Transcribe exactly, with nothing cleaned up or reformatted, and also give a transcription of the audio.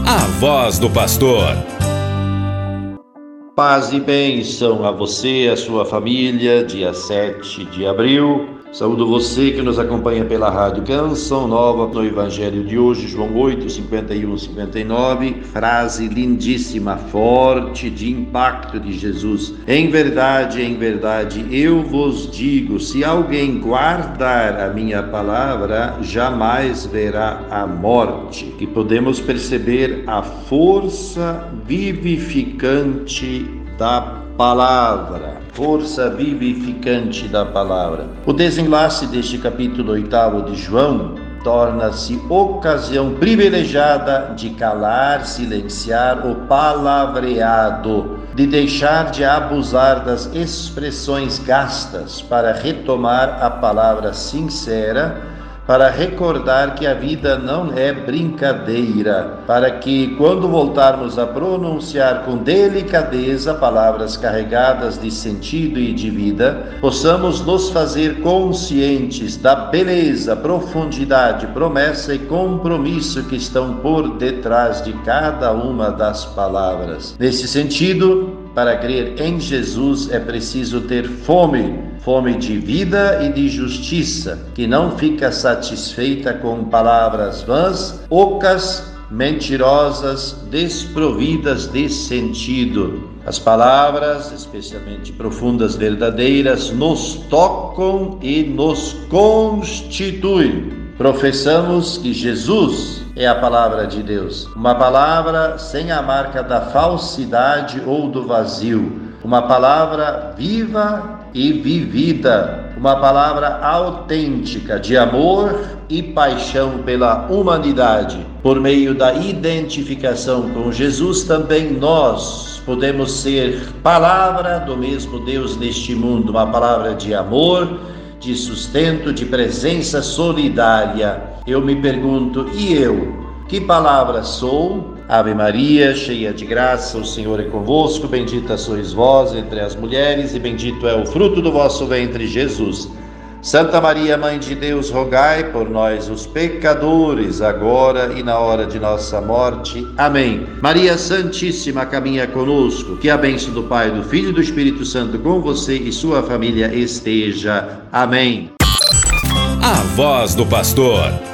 A Voz do Pastor. Paz e bênção a você e a sua família, dia sete de abril. Saúdo você que nos acompanha pela Rádio Canção Nova no Evangelho de hoje, João oito, cinquenta e um, cinquenta e nove, frase lindíssima, forte, de impacto de Jesus. Em verdade, em verdade, eu vos digo, se alguém guardar a minha palavra, jamais verá a morte. E podemos perceber a força vivificante da palavra. Força vivificante da palavra. O desenlace deste capítulo oitavo de João torna-se ocasião privilegiada de calar, silenciar o palavreado, de deixar de abusar das expressões gastas para retomar a palavra sincera, para recordar que a vida não é brincadeira, para que, quando voltarmos a pronunciar com delicadeza palavras carregadas de sentido e de vida, possamos nos fazer conscientes da beleza, profundidade, promessa e compromisso que estão por detrás de cada uma das palavras. Nesse sentido, para crer em Jesus é preciso ter fome, fome de vida e de justiça, que não fica satisfeita com palavras vãs, ocas, mentirosas, desprovidas de sentido. As palavras, especialmente profundas, verdadeiras, nos tocam e nos constituem. Professamos que Jesus é a palavra de Deus, uma palavra sem a marca da falsidade ou do vazio, uma palavra viva e vivida, uma palavra autêntica de amor e paixão pela humanidade. Por meio da identificação com Jesus, também nós podemos ser palavra do mesmo Deus neste mundo, uma palavra de amor, de sustento, de presença solidária. Eu me pergunto, e eu? Que palavra sou? Ave Maria, cheia de graça, o Senhor é convosco, bendita sois vós entre as mulheres e bendito é o fruto do vosso ventre, Jesus. Santa Maria, Mãe de Deus, rogai por nós, os pecadores, agora e na hora de nossa morte. Amém. Maria Santíssima, caminha conosco. Que a bênção do Pai, do Filho e do Espírito Santo com você e sua família esteja. Amém. A Voz do Pastor.